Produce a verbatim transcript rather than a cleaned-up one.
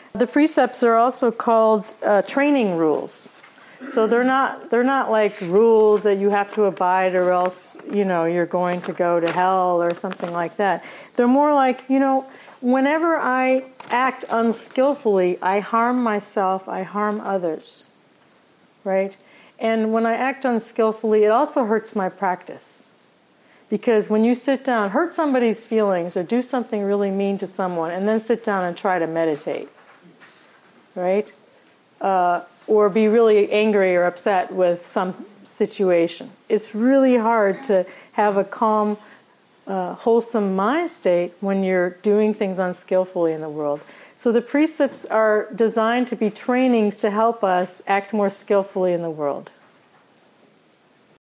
The precepts are also called uh, training rules. So they're not they're not like rules that you have to abide or else, you know, you're going to go to hell or something like that. They're more like, you know, whenever I act unskillfully, I harm myself, I harm others. Right? And when I act unskillfully, it also hurts my practice. Because when you sit down, hurt somebody's feelings or do something really mean to someone and then sit down and try to meditate, right? Uh, or be really angry or upset with some situation. It's really hard to have a calm, uh, wholesome mind state when you're doing things unskillfully in the world. So the precepts are designed to be trainings to help us act more skillfully in the world.